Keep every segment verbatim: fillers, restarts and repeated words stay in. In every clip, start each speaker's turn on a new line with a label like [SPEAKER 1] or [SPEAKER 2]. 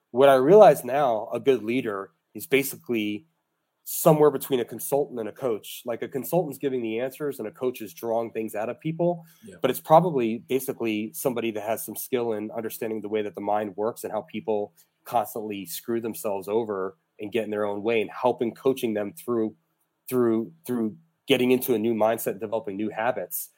[SPEAKER 1] what I realize now, a good leader is basically somewhere between a consultant and a coach. Like a consultant's giving the answers and a coach is drawing things out of people, yeah. but it's probably basically somebody that has some skill in understanding the way that the mind works and how people constantly screw themselves over and get in their own way, and helping coaching them through, through, through getting into a new mindset and developing new habits.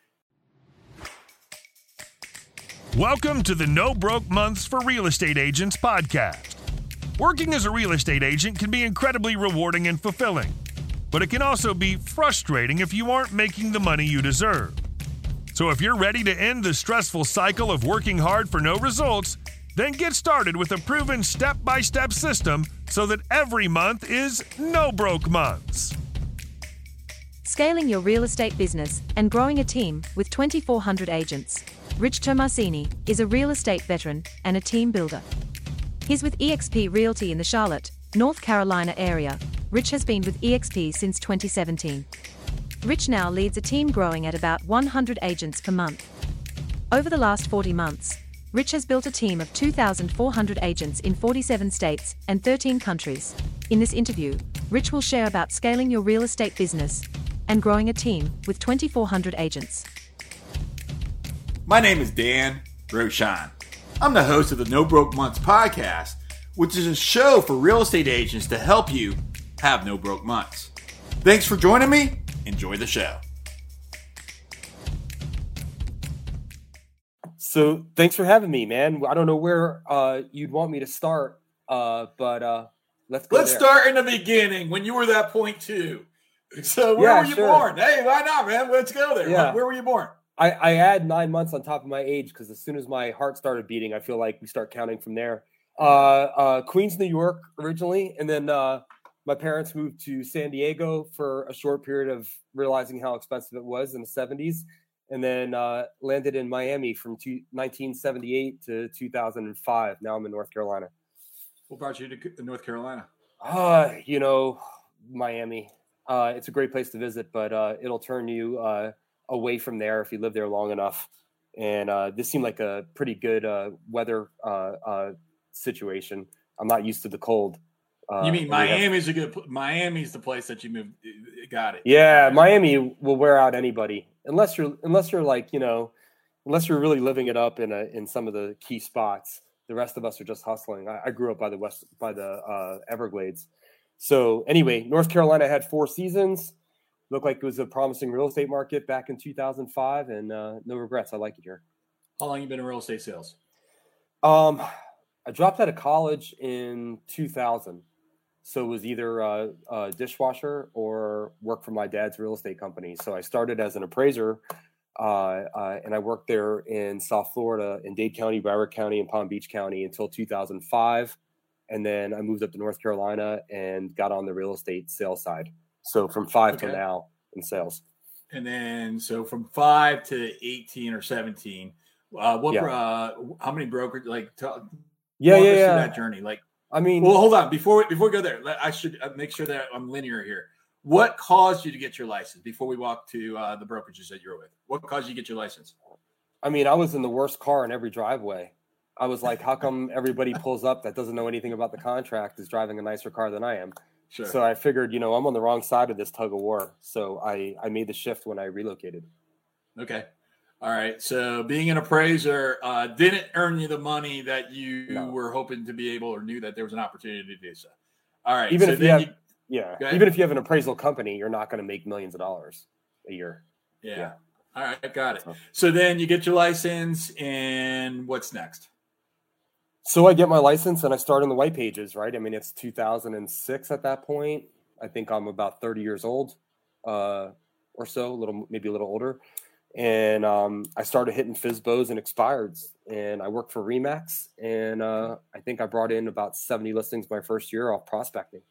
[SPEAKER 2] Welcome to the No Broke Months for Real Estate Agents podcast. Working as a real estate agent can be incredibly rewarding and fulfilling, but it can also be frustrating if you aren't making the money you deserve. So if you're ready to end the stressful cycle of working hard for no results, then get started with a proven step-by-step system so that every month is no broke months.
[SPEAKER 3] Scaling your real estate business and growing a team with twenty-four hundred agents. Rich Tomasini is a real estate veteran and a team builder. He's with E X P Realty in the Charlotte, North Carolina area. Rich has been with E X P since twenty seventeen. Rich now leads a team growing at about one hundred agents per month. Over the last forty months, Rich has built a team of two thousand four hundred agents in forty-seven states and thirteen countries. In this interview, Rich will share about scaling your real estate business and growing a team with twenty-four hundred agents.
[SPEAKER 4] My name is Dan Rochon. I'm the host of the No Broke Months podcast, which is a show for real estate agents to help you have no broke months. Thanks for joining me. Enjoy the show.
[SPEAKER 1] So thanks for having me, man. I don't know where uh, you'd want me to start, uh, but uh, let's go
[SPEAKER 4] Let's
[SPEAKER 1] there.
[SPEAKER 4] start in the beginning when you were that point two. So where
[SPEAKER 1] yeah,
[SPEAKER 4] were you
[SPEAKER 1] sure.
[SPEAKER 4] born? Hey, why not, man? Let's go there.
[SPEAKER 1] Yeah.
[SPEAKER 4] Where were you born?
[SPEAKER 1] I, I add nine months on top of my age because as soon as my heart started beating, I feel like we start counting from there. Uh, uh, Queens, New York originally, and then uh, my parents moved to San Diego for a short period of realizing how expensive it was in the seventies, and then uh, landed in Miami from two, nineteen seventy-eight to two thousand five. Now I'm in North Carolina.
[SPEAKER 4] What brought you to North Carolina?
[SPEAKER 1] Uh, you know, Miami. Uh, it's a great place to visit, but uh, it'll turn you uh, away from there if you live there long enough. And uh, this seemed like a pretty good uh, weather uh, uh, situation. I'm not used to the cold. Uh,
[SPEAKER 4] you mean Miami's have... a good? Miami's the place that you moved. Got it.
[SPEAKER 1] Yeah, Miami will wear out anybody unless you're unless you're like you know unless you're really living it up in a in some of the key spots. The rest of us are just hustling. I, I grew up by the west by the uh, Everglades. So anyway, North Carolina had four seasons. Looked like it was a promising real estate market back in two thousand five, and uh, no regrets. I like it here.
[SPEAKER 4] How long have you been in real estate sales?
[SPEAKER 1] Um, I dropped out of college in two thousand. So it was either uh, a dishwasher or work for my dad's real estate company. So I started as an appraiser, uh, uh, and I worked there in South Florida, in Dade County, Broward County, and Palm Beach County until two thousand five. And then I moved up to North Carolina and got on the real estate sales side. So from five okay. to now in sales.
[SPEAKER 4] And then, so from five to eighteen or seventeen, uh, what, yeah. uh, how many brokers, like, t-
[SPEAKER 1] yeah, yeah, yeah.
[SPEAKER 4] that journey? Like,
[SPEAKER 1] I mean,
[SPEAKER 4] well, hold on. Before we, before we go there, I should make sure that I'm linear here. What caused you to get your license before we walk to uh, the brokerages that you're with? What caused you to get your license?
[SPEAKER 1] I mean, I was in the worst car in every driveway. I was like, how come everybody pulls up that doesn't know anything about the contract is driving a nicer car than I am?
[SPEAKER 4] Sure.
[SPEAKER 1] So I figured, you know, I'm on the wrong side of this tug of war. So I, I made the shift when I relocated.
[SPEAKER 4] Okay. All right. So being an appraiser uh, didn't earn you the money that you no. were hoping to be able or knew that there was an opportunity to do so. All right.
[SPEAKER 1] Even
[SPEAKER 4] so
[SPEAKER 1] if you have,
[SPEAKER 4] you,
[SPEAKER 1] yeah, even if you have an appraisal company, you're not going to make millions of dollars a year.
[SPEAKER 4] Yeah. yeah. All right. Got it. So then you get your license, and what's next?
[SPEAKER 1] So I get my license and I start on the white pages, right? I mean, it's two thousand six at that point. I think I'm about thirty years old uh, or so, a little, maybe a little older. And um, I started hitting F S B Os and expireds. And I worked for Remax. And uh, I think I brought in about seventy listings my first year off prospecting.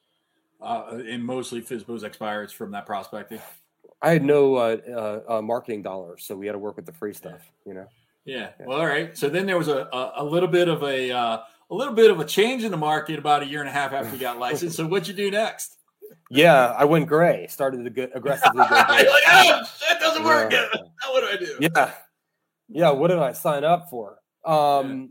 [SPEAKER 4] Uh, and mostly F S B Os expireds from that prospecting?
[SPEAKER 1] I had no uh, uh, uh, marketing dollars, so we had to work with the free stuff, you know?
[SPEAKER 4] Yeah. Well, all right. So then there was a, a, a little bit of a uh, a little bit of a change in the market about a year and a half after you got licensed. So what'd you do next?
[SPEAKER 1] Yeah, I went gray. Started to go aggressively go gray.
[SPEAKER 4] You're like, oh, that doesn't work.
[SPEAKER 1] Yeah.
[SPEAKER 4] What do I do?
[SPEAKER 1] Yeah. Yeah. What did I sign up for? Um,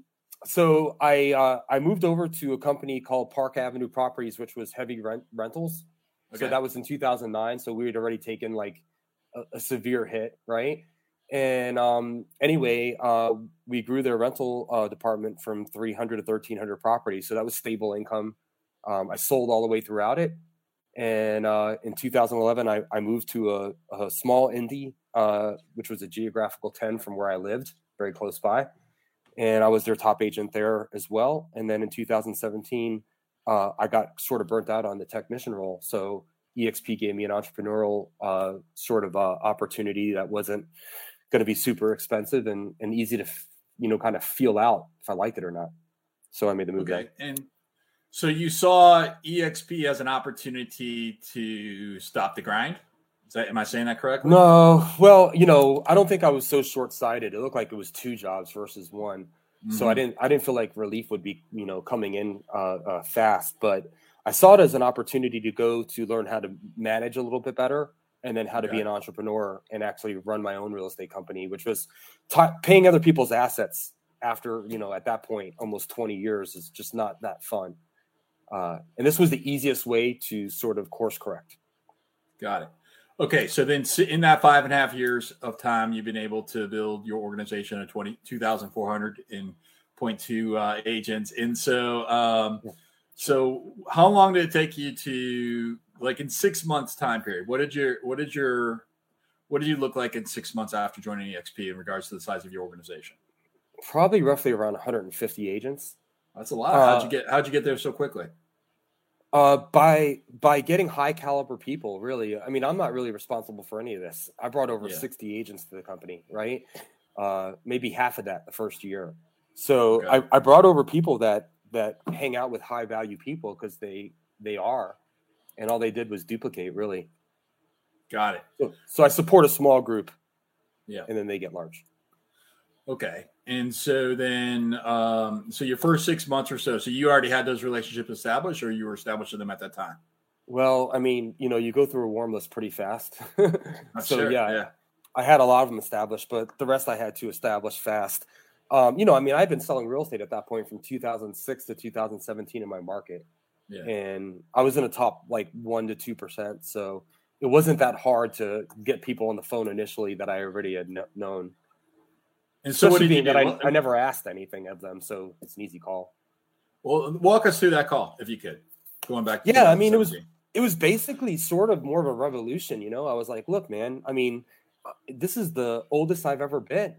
[SPEAKER 1] So I uh, I moved over to a company called Park Avenue Properties, which was heavy rent rentals. Okay. So that was in two thousand nine. So we had already taken like a, a severe hit, right? And um, anyway, uh, we grew their rental uh, department from three hundred to thirteen hundred properties. So that was stable income. Um, I sold all the way throughout it. And uh, in two thousand eleven, I, I moved to a, a small Indy, uh, which was a geographical ten from where I lived, very close by. And I was their top agent there as well. And then in two thousand seventeen, uh, I got sort of burnt out on the technician role. So E X P gave me an entrepreneurial uh, sort of uh, opportunity that wasn't going to be super expensive and, and easy to, you know, kind of feel out if I liked it or not. So I made the move.
[SPEAKER 4] Okay. And so you saw E X P as an opportunity to stop the grind? Is that, am I saying that correctly?
[SPEAKER 1] No. Well, you know, I don't think I was so short-sighted. It looked like it was two jobs versus one. Mm-hmm. So I didn't I didn't feel like relief would be, you know, coming in uh, uh, fast. But I saw it as an opportunity to go to learn how to manage a little bit better and then how to okay. be an entrepreneur and actually run my own real estate company, which was t- paying other people's assets after, you know, at that point, almost twenty years is just not that fun. Uh, and this was the easiest way to sort of course correct.
[SPEAKER 4] Got it. Okay, so then in that five and a half years of time, you've been able to build your organization of two thousand four hundred point two uh, agents. And so, um, so how long did it take you to, like in six months time period, what did your, what did your, what did you look like in six months after joining E X P in regards to the size of your organization?
[SPEAKER 1] Probably roughly around one hundred fifty agents.
[SPEAKER 4] That's a lot. How'd you get, how'd you get there so quickly?
[SPEAKER 1] Uh, by by getting high caliber people, really. I mean, I'm not really responsible for any of this. I brought over yeah. sixty agents to the company, right? Uh, maybe half of that the first year. So okay. I, I brought over people that that hang out with high value people because they they are, and all they did was duplicate, really.
[SPEAKER 4] Got it.
[SPEAKER 1] So, so I support a small group,
[SPEAKER 4] yeah,
[SPEAKER 1] and then they get large.
[SPEAKER 4] Okay. And so then, um, so your first six months or so, so you already had those relationships established or you were establishing them at that time?
[SPEAKER 1] Well, I mean, you know, you go through a warm list pretty fast. so
[SPEAKER 4] sure.
[SPEAKER 1] yeah,
[SPEAKER 4] yeah,
[SPEAKER 1] I had a lot of them established, but the rest I had to establish fast. Um, you know, I mean, I've been selling real estate at that point from two thousand six to two thousand seventeen in my market. Yeah. And I was in the top like one to two percent. So it wasn't that hard to get people on the phone initially that I already had kn- known.
[SPEAKER 4] And so what did you do?
[SPEAKER 1] That I, I never asked anything of them, so it's an easy call.
[SPEAKER 4] Well, walk us through that call, if you could. Going back to
[SPEAKER 1] Yeah, I mean, it was it was basically sort of more of a revolution, you know? I was like, look, man, I mean, this is the oldest I've ever been.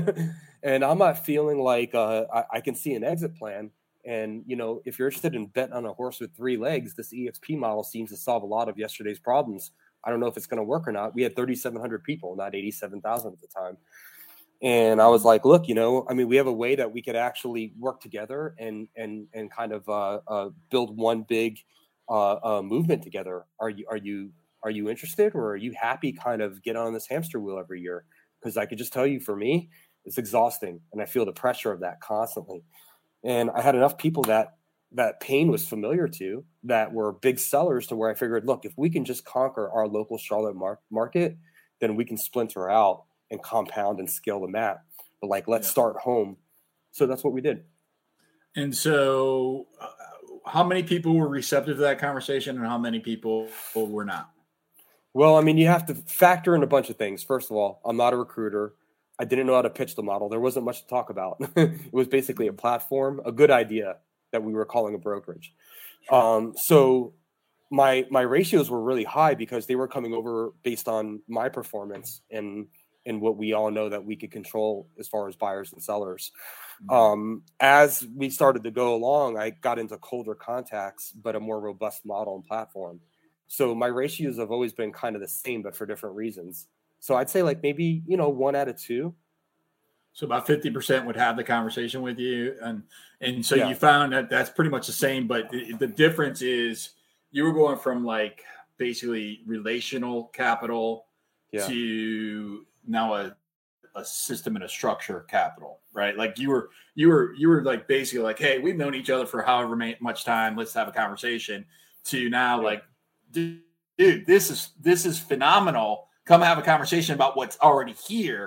[SPEAKER 1] And I'm not feeling like uh, I, I can see an exit plan. And, you know, if you're interested in betting on a horse with three legs, this E X P model seems to solve a lot of yesterday's problems. I don't know if it's going to work or not. We had thirty-seven hundred people, not eighty-seven thousand at the time. And I was like, look, you know, I mean, we have a way that we could actually work together and and and kind of uh, uh, build one big uh, uh, movement together. Are you are you are you interested, or are you happy kind of get on this hamster wheel every year? Because I could just tell you, for me, it's exhausting, and I feel the pressure of that constantly. And I had enough people that that pain was familiar to, that were big sellers, to where I figured, look, if we can just conquer our local Charlotte mar- market, then we can splinter out and compound and scale the map. But like, let's yeah. start home. So that's what we did.
[SPEAKER 4] And so uh, how many people were receptive to that conversation and how many people were not?
[SPEAKER 1] Well, I mean, you have to factor in a bunch of things. First of all, I'm not a recruiter. I didn't know how to pitch the model. There wasn't much to talk about. It was basically a platform, a good idea that we were calling a brokerage. Sure. Um, so my, my ratios were really high because they were coming over based on my performance and, and what we all know that we could control as far as buyers and sellers. Mm-hmm. Um, as we started to go along, I got into colder contacts, but a more robust model and platform. So my ratios have always been kind of the same, but for different reasons. So I'd say like maybe, you know, one out of two.
[SPEAKER 4] So about fifty percent would have the conversation with you. And, and so
[SPEAKER 1] yeah.
[SPEAKER 4] you found that that's pretty much the same, but the, the difference is you were going from like basically relational capital yeah. to now a, a system and a structure capital, right? Like you were, you were, you were like basically like, hey, we've known each other for however much time. Let's have a conversation. To now, yeah. like, dude, dude, this is, this is phenomenal. Come have a conversation about what's already here.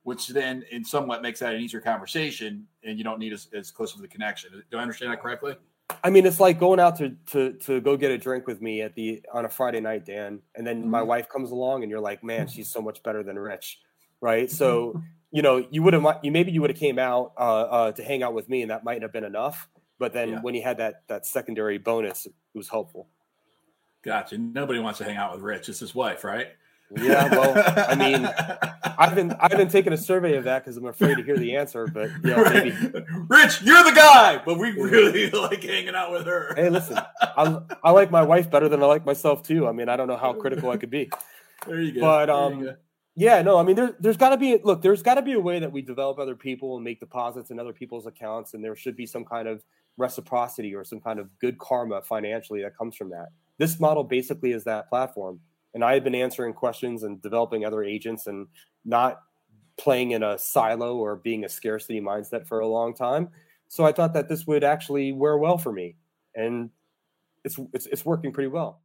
[SPEAKER 4] which then in somewhat makes that an easier conversation, and you don't need as, as close of the connection. Do I understand that correctly?
[SPEAKER 1] I mean, it's like going out to, to, to go get a drink with me at the, on a Friday night, Dan. And then mm-hmm. my wife comes along and you're like, man, she's so much better than Rich. Right. So, you know, you would have, you maybe you would have came out uh, uh, to hang out with me and that mightn't have been enough. But then yeah. when you had that, that secondary bonus, it was helpful.
[SPEAKER 4] Gotcha. Nobody wants to hang out with Rich. It's his wife, right?
[SPEAKER 1] Yeah, well, I mean, I've been I've been taking a survey of that because I'm afraid to hear the answer. But you know, maybe
[SPEAKER 4] Rich, you're the guy, but we really like hanging out with her.
[SPEAKER 1] Hey, listen, I I like my wife better than I like myself too. I mean, I don't know how critical I could be.
[SPEAKER 4] There you go.
[SPEAKER 1] But um, go. yeah, no, I mean, there there's got to be look, there's got to be a way that we develop other people and make deposits in other people's accounts, and there should be some kind of reciprocity or some kind of good karma financially that comes from that. This model basically is that platform. And I had been answering questions and developing other agents and not playing in a silo or being a scarcity mindset for a long time. So I thought that this would actually wear well for me. And it's it's, it's working pretty well.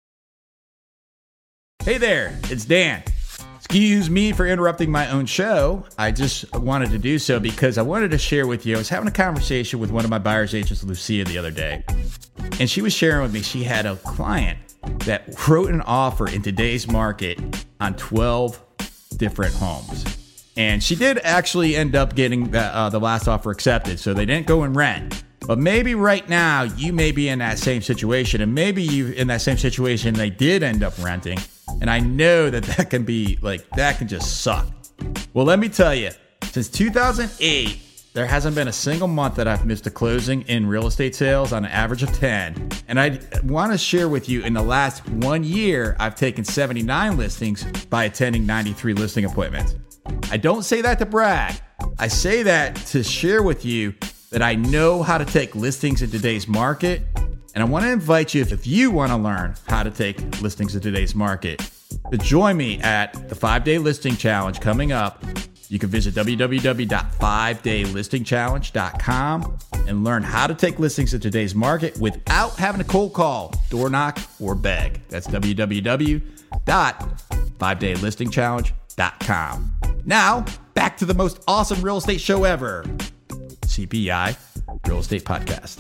[SPEAKER 5] Hey there, it's Dan. Excuse me for interrupting my own show. I just wanted to do so because I wanted to share with you. I was having a conversation with one of my buyer's agents, Lucia, the other day. And she was sharing with me she had a client that wrote an offer in today's market on twelve different homes. And she did actually end up getting the, uh, the last offer accepted, so they didn't go and rent. But maybe right now you may be in that same situation, and maybe you in that same situation they did end up renting. And I know that that can be like, that can just suck. Well, let me tell you, since two thousand eight, there hasn't been a single month that I've missed a closing in real estate sales on an average of ten. And I want to share with you, in the last one year, I've taken seventy-nine listings by attending ninety-three listing appointments. I don't say that to brag. I say that to share with you that I know how to take listings in today's market. And I want to invite you, if you want to learn how to take listings in today's market, to join me at the five-day listing challenge coming up. You can visit w w w dot five day listing challenge dot com and learn how to take listings in today's market without having to cold call, door knock, or beg. That's w w w dot five day listing challenge dot com. Now, back to the most awesome real estate show ever, C P I Real Estate Podcast.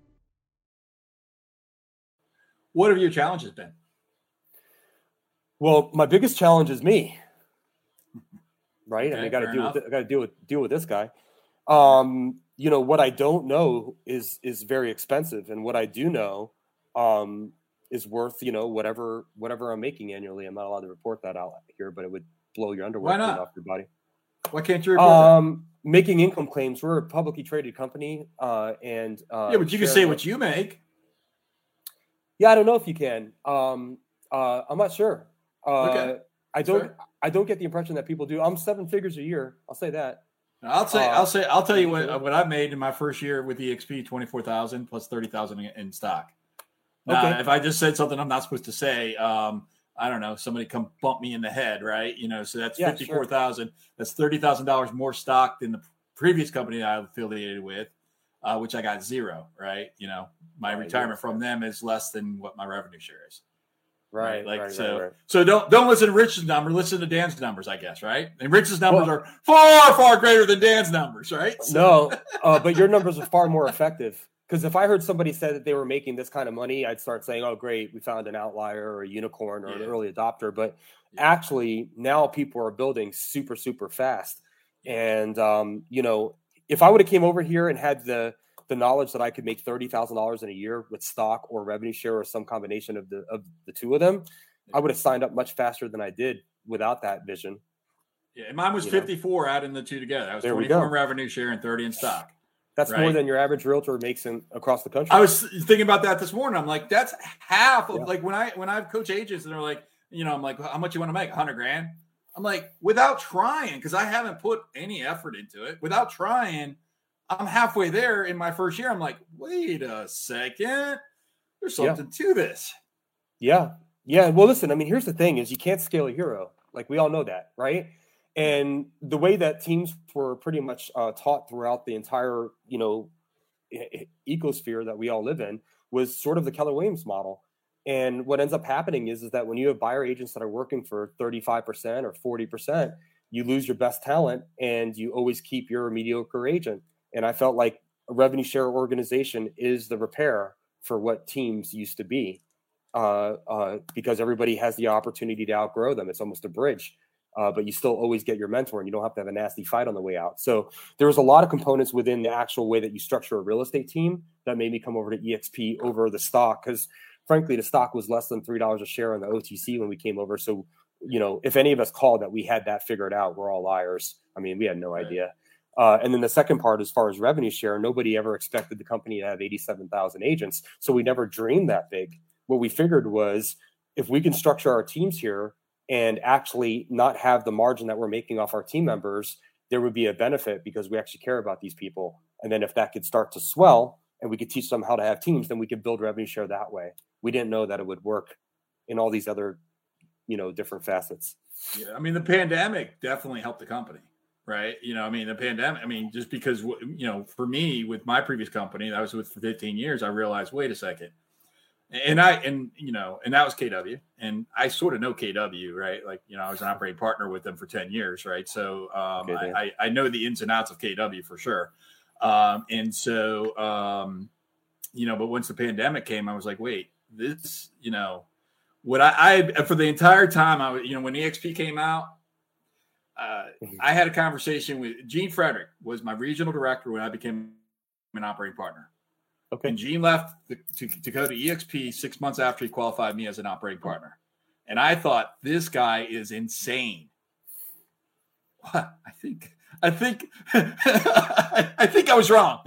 [SPEAKER 4] What have your challenges been?
[SPEAKER 1] Well, my biggest challenge is me. Right.
[SPEAKER 4] Okay,
[SPEAKER 1] and I got to deal
[SPEAKER 4] enough.
[SPEAKER 1] with, I got to deal with, deal with this guy. Um, you know, what I don't know is, is very expensive. And what I do know, um, is worth, you know, whatever, whatever I'm making annually. I'm not allowed to report that out here, but it would blow your underwear
[SPEAKER 4] Why not?
[SPEAKER 1] off your body.
[SPEAKER 4] Why can't you report
[SPEAKER 1] Um, that? Making income claims. We're a publicly traded company. Uh, and, uh,
[SPEAKER 4] Yeah, but you can say what you make.
[SPEAKER 1] Yeah. I don't know if you can. Um, uh, I'm not sure. Uh,
[SPEAKER 4] Okay.
[SPEAKER 1] I don't,
[SPEAKER 4] Fair.
[SPEAKER 1] I don't get the impression that people do. I'm seven figures a year. I'll say that.
[SPEAKER 4] I'll say,
[SPEAKER 1] Uh,
[SPEAKER 4] I'll say, I'll tell you what what I made in my first year with E X P: twenty-four thousand plus thirty thousand in, in stock. Now,
[SPEAKER 1] Okay.
[SPEAKER 4] if I just said something I'm not supposed to say, um, I don't know, somebody come bump me in the head, right? You know, so that's
[SPEAKER 1] Yeah,
[SPEAKER 4] fifty-four thousand. That's thirty thousand dollars more stock than the previous company I affiliated with, uh, which I got zero, right? You know, my
[SPEAKER 1] Right,
[SPEAKER 4] retirement
[SPEAKER 1] yeah.
[SPEAKER 4] from them is less than what my revenue share is.
[SPEAKER 1] Right.
[SPEAKER 4] Like
[SPEAKER 1] right,
[SPEAKER 4] so,
[SPEAKER 1] right, right.
[SPEAKER 4] so don't don't listen to Rich's number. Listen to Dan's numbers, I guess, right? And Rich's numbers
[SPEAKER 1] Well-
[SPEAKER 4] are far far greater than Dan's numbers, right? So-
[SPEAKER 1] No, uh, but your numbers are far more effective. Because if I heard somebody say that they were making this kind of money, I'd start saying, "Oh, great, we found an outlier or a unicorn or
[SPEAKER 4] Yeah.
[SPEAKER 1] an early adopter." But
[SPEAKER 4] Yeah.
[SPEAKER 1] actually, now people are building super, super fast. And um, you know, if I would have came over here and had the the knowledge that I could make thirty thousand dollars in a year with stock or revenue share or some combination of the of the two of them, I would have signed up much faster than I did without that vision.
[SPEAKER 4] Yeah, and mine was
[SPEAKER 1] You know.
[SPEAKER 4] fifty-four adding the two together. I was
[SPEAKER 1] There we
[SPEAKER 4] twenty-four
[SPEAKER 1] go.
[SPEAKER 4] in revenue share and thirty in stock.
[SPEAKER 1] That's more
[SPEAKER 4] Right.
[SPEAKER 1] than your average realtor makes in across the country.
[SPEAKER 4] I was thinking about that this morning. I'm like, that's half of
[SPEAKER 1] Yeah.
[SPEAKER 4] like when I when I've coached agents and they're like, you know, I'm like, how much you want to make? A hundred grand. I'm like, without trying, because I haven't put any effort into it. Without trying, I'm halfway there in my first year. I'm like, wait a second, there's
[SPEAKER 1] Yeah.
[SPEAKER 4] something to this.
[SPEAKER 1] Yeah. Yeah. Well, listen, I mean, here's the thing is you can't scale a hero. Like we all know that, right? And the way that teams were pretty much uh, taught throughout the entire, you know, e- e- ecosphere that we all live in was sort of the Keller Williams model. And what ends up happening is, is that when you have buyer agents that are working for thirty-five percent or forty percent, you lose your best talent and you always keep your mediocre agent. And I felt like a revenue share organization is the repair for what teams used to be, uh, uh, because everybody has the opportunity to outgrow them. It's almost a bridge, uh, but you still always get your mentor and you don't have to have a nasty fight on the way out. So there was a lot of components within the actual way that you structure a real estate team that made me come over to E X P over the stock. Because frankly, the stock was less than three dollars a share on the O T C when we came over. So, you know, if any of us called that we had that figured out, we're all liars. I mean, we had no right. idea. Uh, and then the second part, as far as revenue share, nobody ever expected the company to have eighty-seven thousand agents. So we never dreamed that big. What we figured was if we can structure our teams here and actually not have the margin that we're making off our team members, there would be a benefit because we actually care about these people. And then if that could start to swell and we could teach them how to have teams, then we could build revenue share that way. We didn't know that it would work in all these other, you know, different facets.
[SPEAKER 4] Yeah. I mean, the pandemic definitely helped the company. Right. You know, I mean, the pandemic, I mean, just because, you know, for me with my previous company that I was with for fifteen years, I realized, wait a second. And I, and, you know, and that was K W, and I sort of know K W, right? Like, you know, I was an operating partner with them for ten years. Right. So um, okay, I, I know the ins and outs of K W for sure. Um, and so, um, you know, but once the pandemic came, I was like, wait, this, you know, what I, I, for the entire time I was, you know, when E X P came out, Uh, I had a conversation with Gene Frederick, was my regional director when I became an operating partner.
[SPEAKER 1] Okay.
[SPEAKER 4] And Gene left the, to, to go to E X P six months after he qualified me as an operating partner. And I thought, this guy is insane. What? I think, I think, I think I was wrong.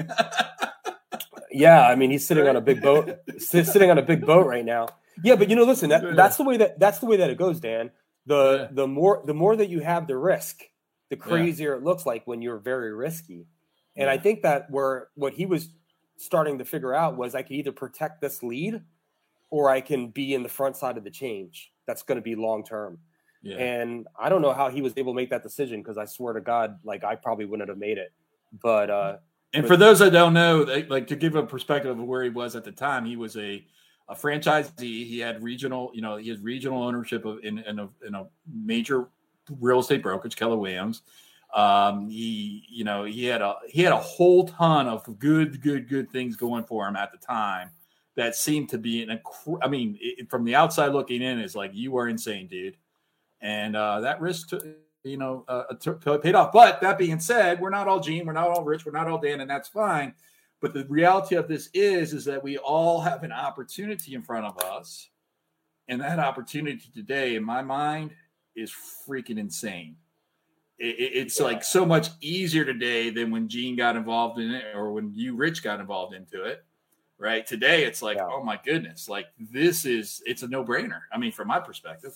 [SPEAKER 1] Yeah. I mean, he's sitting on a big boat, sitting on a big boat right now. Yeah. But you know, listen, that, that's the way that, that's the way that it goes, Dan. The yeah. the more the more that you have the risk, the crazier yeah. it looks like when you're very risky. And yeah. I think that where what he was starting to figure out was I could either protect this lead or I can be in the front side of the change. That's going to be long term. Yeah. And I don't know how he was able to make that decision because I swear to God, like I probably wouldn't have made it. But uh,
[SPEAKER 4] and for those that don't know, they, like to give a perspective of where he was at the time, he was a A franchisee. He had regional, you know, he has regional ownership of in, in, a, in a major real estate brokerage, Keller Williams. Um, he, you know, he had a he had a whole ton of good, good, good things going for him at the time that seemed to be an. I mean, it, from the outside looking in, is like you are insane, dude, and uh, that risk, to, you know, uh, t- t- paid off. But that being said, we're not all Gene, we're not all Rich, we're not all Dan, and that's fine. But the reality of this is, is that we all have an opportunity in front of us. And that opportunity today, in my mind, is freaking insane. It, it, it's yeah. like so much easier today than when Gene got involved in it or when you, Rich, got involved into it. Right? Today, it's like, yeah. oh, my goodness. Like, this is, it's a no-brainer. I mean, from my perspective.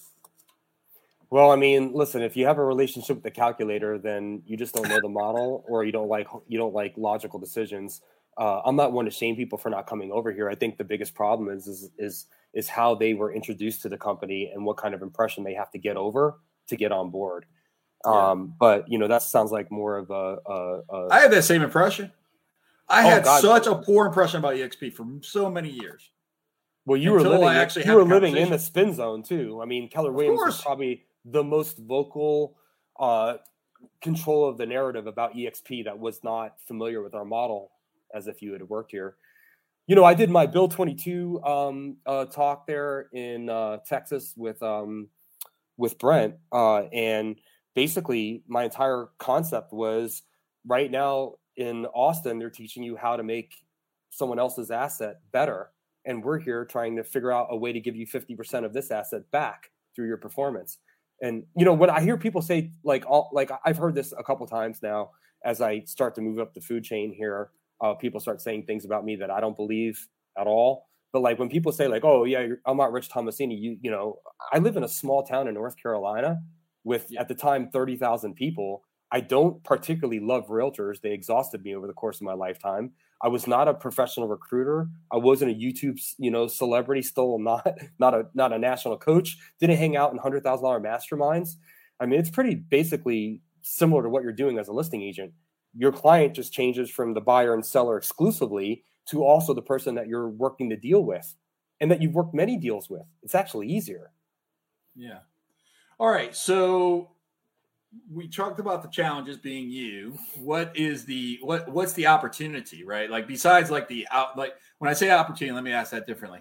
[SPEAKER 1] Well, I mean, listen, if you have a relationship with the calculator, then you just don't know the model or you don't like you don't like logical decisions. Uh, I'm not one to shame people for not coming over here. I think the biggest problem is, is is is how they were introduced to the company and what kind of impression they have to get over to get on board. Yeah. Um, but you know, that sounds like more of a. a, a
[SPEAKER 4] I had that same impression. I oh, had God. such a poor impression about E X P for so many years.
[SPEAKER 1] Well, you Until were living. Actually you were living in the spin zone too. I mean, Keller Williams was probably the most vocal uh, control of the narrative about E X P that was not familiar with our model. As if you had worked here. You know, I did my Bill twenty-two um, uh, talk there in uh, Texas with um, with Brent. Uh, and basically my entire concept was right now in Austin, they're teaching you how to make someone else's asset better. And we're here trying to figure out a way to give you fifty percent of this asset back through your performance. And, you know, when I hear people say like, all, like I've heard this a couple times now, as I start to move up the food chain here, Uh, people start saying things about me that I don't believe at all. But like when people say like, oh yeah, you're, I'm not Rich Tomasini. You, you know, I live in a small town in North Carolina with yeah. at the time, thirty thousand people. I don't particularly love realtors. They exhausted me over the course of my lifetime. I was not a professional recruiter. I wasn't a YouTube, you know, celebrity, still not, not a, not a national coach. Didn't hang out in one hundred thousand dollars masterminds. I mean, it's pretty basically similar to what you're doing as a listing agent. Your client just changes from the buyer and seller exclusively to also the person that you're working the deal with and that you've worked many deals with. It's actually easier.
[SPEAKER 4] Yeah. All right. So we talked about the challenges being you. What is the what what's the opportunity, right? Like besides like the out like when I say opportunity, let me ask that differently.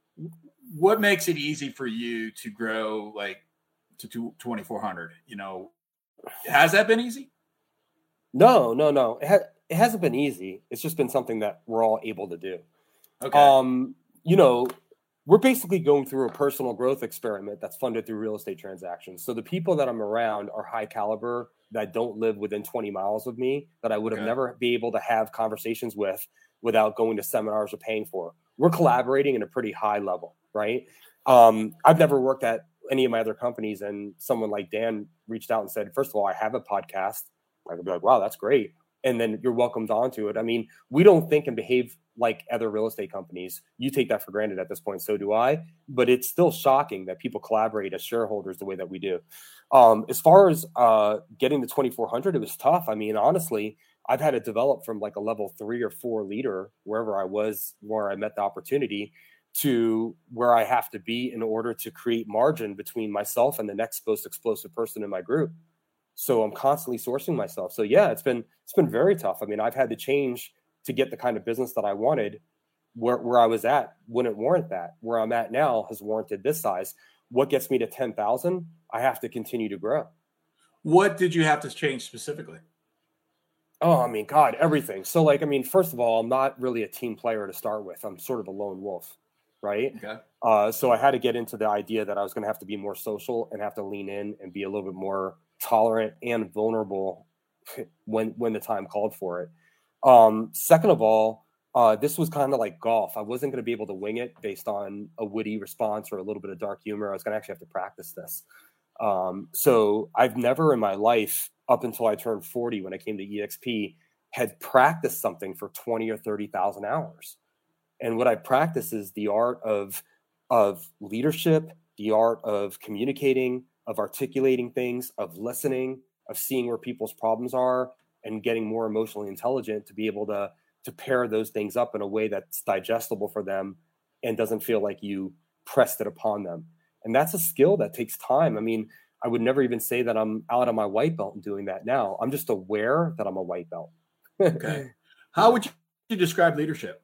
[SPEAKER 4] What makes it easy for you to grow like to twenty-four hundred? You know, has that been easy?
[SPEAKER 1] No, no, no. It, ha- it hasn't been easy. It's just been something that we're all able to do.
[SPEAKER 4] Okay.
[SPEAKER 1] Um, you know, we're basically going through a personal growth experiment that's funded through real estate transactions. So the people that I'm around are high caliber that don't live within twenty miles of me, that I would have
[SPEAKER 4] Okay.
[SPEAKER 1] never be able to have conversations with without going to seminars or paying for. We're collaborating in a pretty high level, right? Um, I've never worked at any of my other companies, and someone like Dan reached out and said, first of all, I have a podcast. I could be like, wow, that's great. And then you're welcomed onto it. I mean, we don't think and behave like other real estate companies. You take that for granted at this point. So do I, but it's still shocking that people collaborate as shareholders the way that we do. Um, as far as uh, getting to twenty-four hundred, it was tough. I mean, honestly, I've had to develop from like a level three or four leader, wherever I was, where I met the opportunity, to where I have to be in order to create margin between myself and the next most explosive person in my group. So I'm constantly sourcing myself. So yeah, it's been it's been very tough. I mean, I've had to change to get the kind of business that I wanted. Where where I was at wouldn't warrant that. Where I'm at now has warranted this size. What gets me to ten thousand? I have to continue to grow.
[SPEAKER 4] What did you have to change specifically?
[SPEAKER 1] Oh, I mean, God, everything. So like, I mean, first of all, I'm not really a team player to start with. I'm sort of a lone wolf, right?
[SPEAKER 4] Okay.
[SPEAKER 1] Uh, so I had to get into the idea that I was going to have to be more social and have to lean in and be a little bit more tolerant and vulnerable when when the time called for it. Um, second of all, uh, this was kind of like golf. I wasn't going to be able to wing it based on a witty response or a little bit of dark humor. I was going to actually have to practice this. Um, so I've never in my life, up until I turned forty, when I came to E X P, had practiced something for twenty or thirty thousand hours. And what I practice is the art of of leadership, the art of communicating, of articulating things, of listening, of seeing where people's problems are, and getting more emotionally intelligent to be able to to pair those things up in a way that's digestible for them and doesn't feel like you pressed it upon them. And that's a skill that takes time. I mean, I would never even say that I'm out on my white belt and doing that now. I'm just aware that I'm a white belt.
[SPEAKER 4] Okay. How would you describe leadership?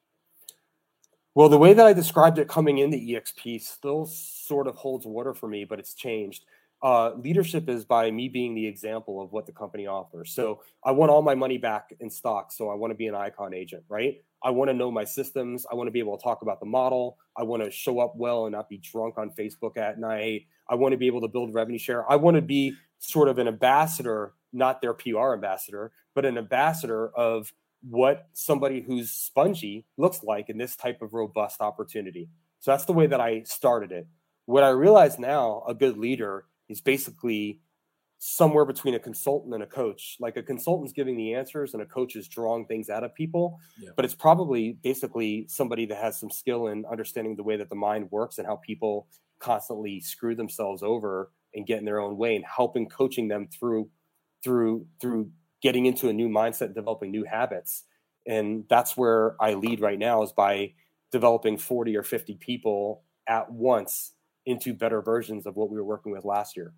[SPEAKER 1] Well, the way that I described it coming into E X P still sort of holds water for me, but it's changed. Uh, leadership is by me being the example of what the company offers. So I want all my money back in stock. So I want to be an icon agent, right? I want to know my systems. I want to be able to talk about the model. I want to show up well and not be drunk on Facebook at night. I want to be able to build revenue share. I want to be sort of an ambassador, not their P R ambassador, but an ambassador of what somebody who's spongy looks like in this type of robust opportunity. So that's the way that I started it. What I realize now, a good leader is basically somewhere between a consultant and a coach. Like a consultant's giving the answers and a coach is drawing things out of people, yeah. But it's probably basically somebody that has some skill in understanding the way that the mind works and how people constantly screw themselves over and get in their own way, and helping coaching them through, through, through getting into a new mindset and developing new habits. And that's where I lead right now, is by developing forty or fifty people at once into better versions of what we were working with last year.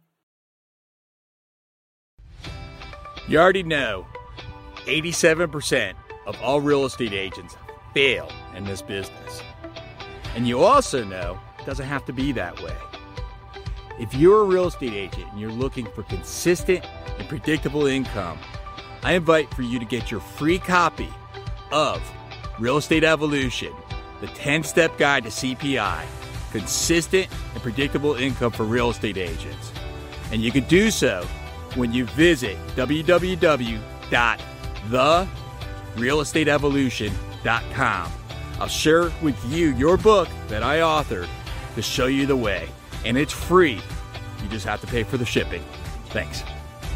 [SPEAKER 5] You already know eighty-seven percent of all real estate agents fail in this business. And you also know it doesn't have to be that way. If you're a real estate agent and you're looking for consistent and predictable income, I invite for you to get your free copy of Real Estate Evolution, the ten-step guide to C P I, consistent and predictable income for real estate agents. And you can do so when you visit w w w dot the real estate evolution dot com. I'll share with you your book that I authored to show you the way. And it's free. You just have to pay for the shipping. Thanks.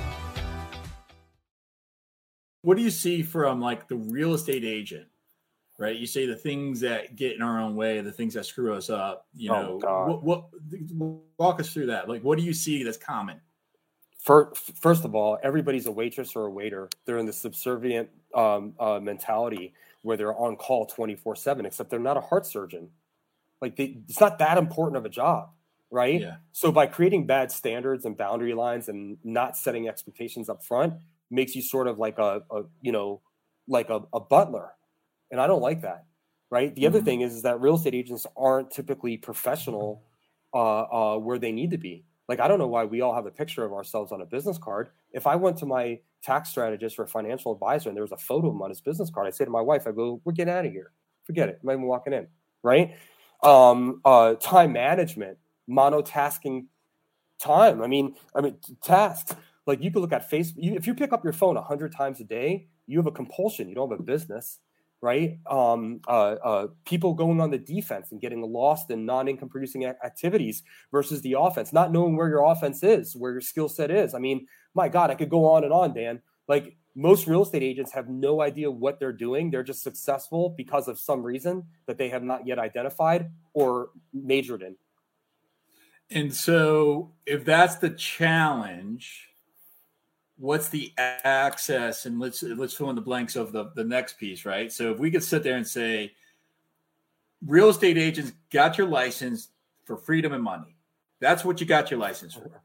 [SPEAKER 4] What do you see from like the real estate agent, right? You say the things that get in our own way, the things that screw us up, you know,
[SPEAKER 1] oh,
[SPEAKER 4] what, what, walk us through that. Like, what do you see that's common?
[SPEAKER 1] First of all, everybody's a waitress or a waiter. They're in the subservient um, uh, mentality where they're on call twenty-four seven, except they're not a heart surgeon. Like they, it's not that important of a job. right?
[SPEAKER 4] Yeah.
[SPEAKER 1] So by creating bad standards and boundary lines and not setting expectations up front makes you sort of like a, a you know, like a, a butler. And I don't like that, right? The mm-hmm. other thing is, is that real estate agents aren't typically professional uh, uh, where they need to be. Like, I don't know why we all have a picture of ourselves on a business card. If I went to my tax strategist or financial advisor and there was a photo of him on his business card, I'd say to my wife, I go, we're getting out of here. Forget it. I'm not even walking in, right? Um, uh, time management, monotasking time. I mean, I mean, tasks. Like, you could look at Facebook. You, if you pick up your phone a hundred times a day, you have a compulsion. You don't have a business, right? Um, uh, uh, people going on the defense and getting lost in non-income producing activities versus the offense, not knowing where your offense is, where your skill set is. I mean, my God, I could go on and on, Dan. Like, most real estate agents have no idea what they're doing. They're just successful because of some reason that they have not yet identified or majored in.
[SPEAKER 4] And so if that's the challenge, what's the access? And let's let's fill in the blanks of the, the next piece, right? So if we could sit there and say, real estate agents got your license for freedom and money. That's what you got your license for.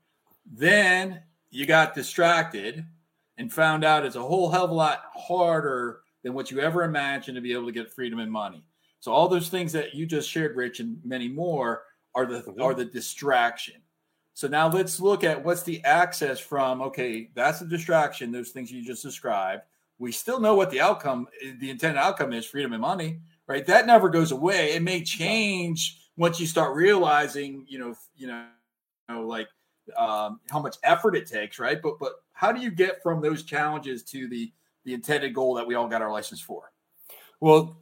[SPEAKER 4] Then you got distracted and found out it's a whole hell of a lot harder than what you ever imagined to be able to get freedom and money. So all those things that you just shared, Rich, and many more are the mm-hmm. are the distraction. So now let's look at what's the access from, okay, that's a distraction, those things you just described. We still know what the outcome, the intended outcome is, freedom and money, right? That never goes away. It may change once you start realizing, you know, you know, you know like um, how much effort it takes, right? But but how do you get from those challenges to the the intended goal that we all got our license for?
[SPEAKER 1] Well,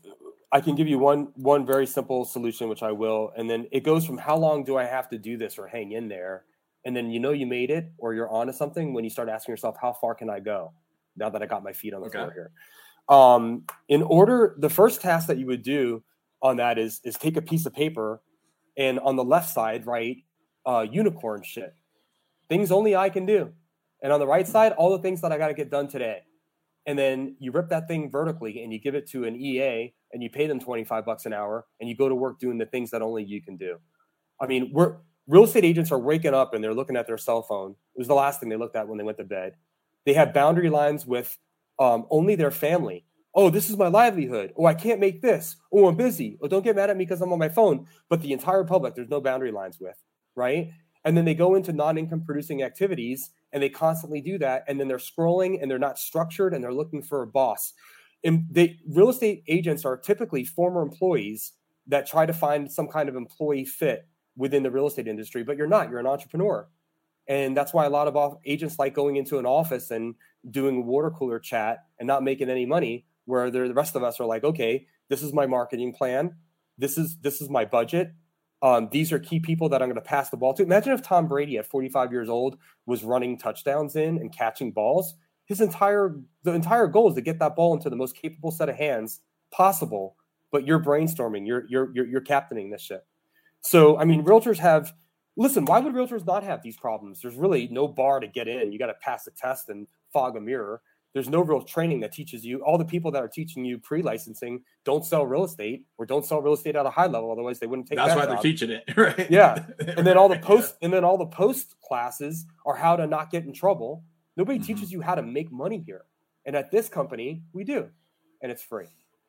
[SPEAKER 1] I can give you one one very simple solution, which I will. And then it goes from how long do I have to do this or hang in there? And then you know you made it or you're onto something when you start asking yourself, how far can I go now that I got my feet on the okay. floor here? Um, in order, the first task that you would do on that is, is take a piece of paper and on the left side, write uh, unicorn shit. Things only I can do. And on the right side, all the things that I got to get done today. And then you rip that thing vertically and you give it to an E A and you pay them twenty-five bucks an hour and you go to work doing the things that only you can do. I mean, we're real estate agents are waking up and they're looking at their cell phone. It was the last thing they looked at when they went to bed. They have boundary lines with um, only their family. Oh, this is my livelihood. Oh, I can't make this. Oh, I'm busy. Oh, don't get mad at me because I'm on my phone. But the entire public, there's no boundary lines with, right? And then they go into non-income producing activities and they constantly do that. And then they're scrolling and they're not structured and they're looking for a boss. And they, real estate agents are typically former employees that try to find some kind of employee fit within the real estate industry, but you're not, you're an entrepreneur. And that's why a lot of agents like going into an office and doing a water cooler chat and not making any money, where the rest of us are like, okay, this is my marketing plan. This is, this is my budget. Um, these are key people that I'm going to pass the ball to. Imagine if Tom Brady at forty-five years old was running touchdowns in and catching balls. His entire, the entire goal is to get that ball into the most capable set of hands possible. But you're brainstorming, you're, you're, you're, you're captaining this shit. So, I mean, realtors have, listen, why would realtors not have these problems? There's really no bar to get in. You got to pass a test and fog a mirror. There's no real training that teaches you. All the people that are teaching you pre-licensing don't sell real estate or don't sell real estate at a high level. Otherwise, they wouldn't take that
[SPEAKER 4] That's why
[SPEAKER 1] job.
[SPEAKER 4] They're teaching it, right?
[SPEAKER 1] Yeah. And then all the post and then all the post classes are how to not get in trouble. Nobody mm-hmm. teaches you how to make money here. And at this company, we do. And it's free.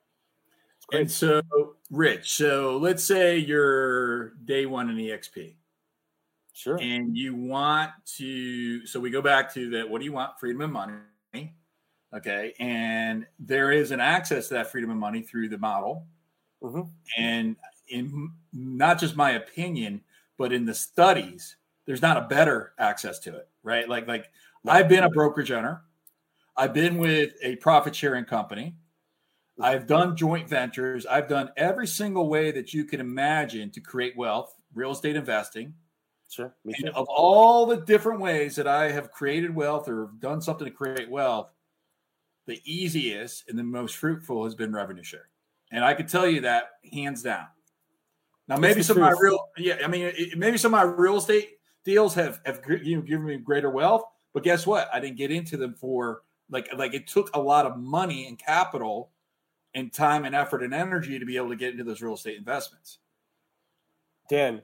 [SPEAKER 1] It's great.
[SPEAKER 4] And so, Rich, so let's say you're day one in E X P.
[SPEAKER 1] Sure.
[SPEAKER 4] And you want to, so we go back to that. What do you want? Freedom and money. Okay. And there is an access to that freedom and money through the model. Mm-hmm. And in not just my opinion, but in the studies, there's not a better access to it, right? Like, like I've been a brokerage owner. I've been with a profit sharing company. I've done joint ventures. I've done every single way that you can imagine to create wealth, real estate investing.
[SPEAKER 1] Sure.
[SPEAKER 4] And of all the different ways that I have created wealth or done something to create wealth, the easiest and the most fruitful has been revenue share. And I can tell you that hands down. Now, maybe some truth. of my real, yeah, I mean, it, maybe some of my real estate deals have, have you know, given me greater wealth, but guess what? I didn't get into them for like, like it took a lot of money and capital and time and effort and energy to be able to get into those real estate investments.
[SPEAKER 1] Dan,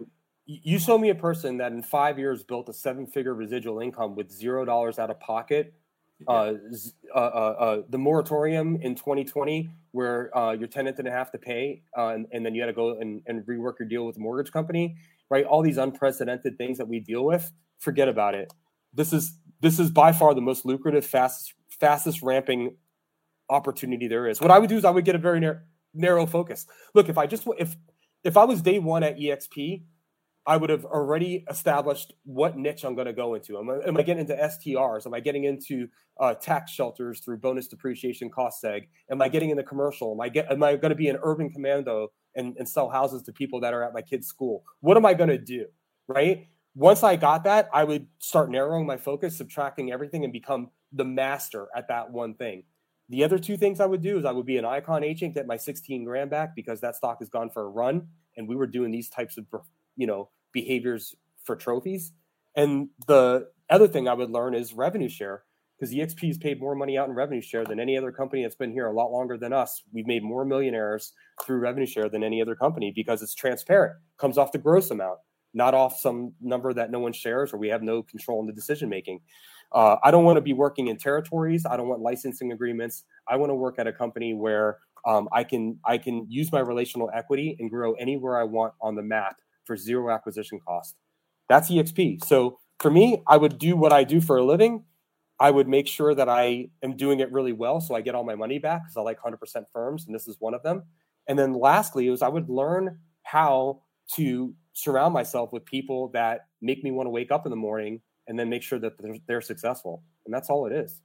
[SPEAKER 1] you show me a person that in five years built a seven-figure residual income with zero dollars out of pocket. Uh, uh, uh, uh, the moratorium in twenty twenty, where uh, your tenant didn't have to pay, uh, and, and then you had to go and, and rework your deal with the mortgage company, right? All these unprecedented things that we deal with, forget about it. This is this is by far the most lucrative, fastest fastest ramping opportunity there is. What I would do is I would get a very narrow, narrow focus. Look, if I just if if I was day one at E X P, I would have already established what niche I'm going to go into. Am I, am I getting into S T Rs? Am I getting into uh, tax shelters through bonus depreciation cost seg? Am I getting into commercial? Am I get? Am I going to be an urban commando and, and sell houses to people that are at my kid's school? What am I going to do? Right? Once I got that, I would start narrowing my focus, subtracting everything, and become the master at that one thing. The other two things I would do is I would be an Icon agent, get my sixteen grand back because that stock has gone for a run, and we were doing these types of, you know, behaviors for trophies. And the other thing I would learn is revenue share, because E X P has paid more money out in revenue share than any other company that's been here a lot longer than us. We've made more millionaires through revenue share than any other company because it's transparent, comes off the gross amount, not off some number that no one shares or we have no control in the decision making. Uh, I don't want to be working in territories. I don't want licensing agreements. I want to work at a company where um, I can I can use my relational equity and grow anywhere I want on the map for zero acquisition cost. That's E X P. So for me, I would do what I do for a living. I would make sure that I am doing it really well so I get all my money back because I like one hundred percent firms, and this is one of them. And then lastly is I would learn how to surround myself with people that make me want to wake up in the morning and then make sure that they're, they're successful. And that's all it is.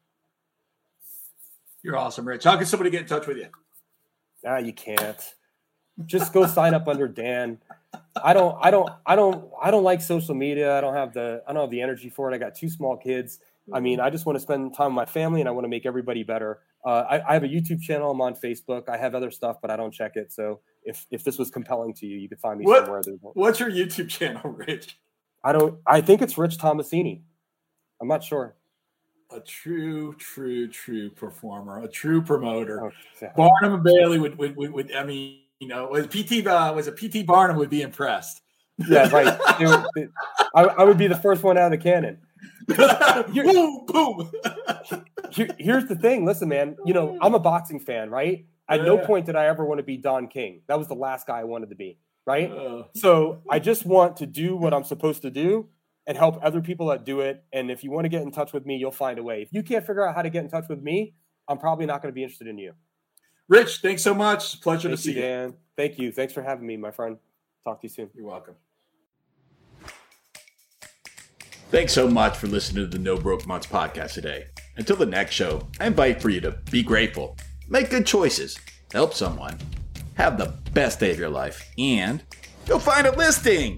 [SPEAKER 4] You're awesome, Rich. How can somebody get in touch with you?
[SPEAKER 1] Ah, you can't. Just go sign up under Dan. I don't, I don't, I don't, I don't like social media. I don't have the, I don't have the energy for it. I got two small kids. I mean, I just want to spend time with my family and I want to make everybody better. Uh, I, I have a YouTube channel. I'm on Facebook. I have other stuff, but I don't check it. So if, if this was compelling to you, you could find me
[SPEAKER 4] what,
[SPEAKER 1] somewhere.
[SPEAKER 4] What's your YouTube channel, Rich?
[SPEAKER 1] I don't, I think it's Rich Tomasini. I'm not sure.
[SPEAKER 4] A true, true, true performer, a true promoter.
[SPEAKER 1] Oh, yeah.
[SPEAKER 4] Barnum and Bailey would, would, would, would, I mean, you know, was P T, uh, was it P T Barnum would be impressed.
[SPEAKER 1] Yeah, right. It, it, I, I would be the first one out of the cannon. Here,
[SPEAKER 4] boom, boom.
[SPEAKER 1] here, here's the thing. Listen, man, you know, I'm a boxing fan, right? At yeah. no point did I ever want to be Don King. That was the last guy I wanted to be, right? Uh, so I just want to do what I'm supposed to do and help other people that do it. And if you want to get in touch with me, you'll find a way. If you can't figure out how to get in touch with me, I'm probably not going to be interested in you.
[SPEAKER 4] Rich, thanks so much. Pleasure
[SPEAKER 1] Thank
[SPEAKER 4] to see
[SPEAKER 1] you,
[SPEAKER 4] you.
[SPEAKER 1] Dan. Thank you. Thanks for having me, my friend. Talk to you soon.
[SPEAKER 4] You're welcome.
[SPEAKER 5] Thanks so much for listening to the No Broke Months podcast today. Until the next show, I invite for you to be grateful, make good choices, help someone, have the best day of your life, and go find a listing.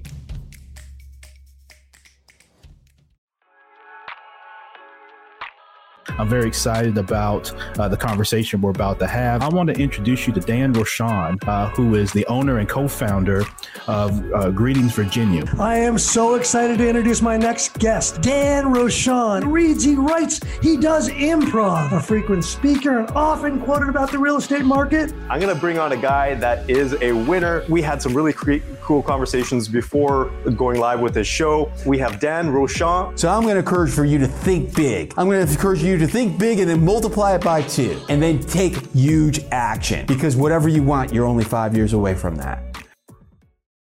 [SPEAKER 6] I'm very excited about uh, the conversation we're about to have. I want to introduce you to Dan Rochon, uh, who is the owner and co-founder of uh, Greetings Virginia.
[SPEAKER 7] I am so excited to introduce my next guest, Dan Rochon. He reads, he writes, he does improv. A frequent speaker and often quoted about the real estate market.
[SPEAKER 8] I'm going to bring on a guy that is a winner. We had some really cre- cool conversations before going live with this show. We have Dan Rochon.
[SPEAKER 9] So I'm going to encourage for you to think big. I'm going to encourage you to think big and then multiply it by two and then take huge action, because whatever you want, you're only five years away from that.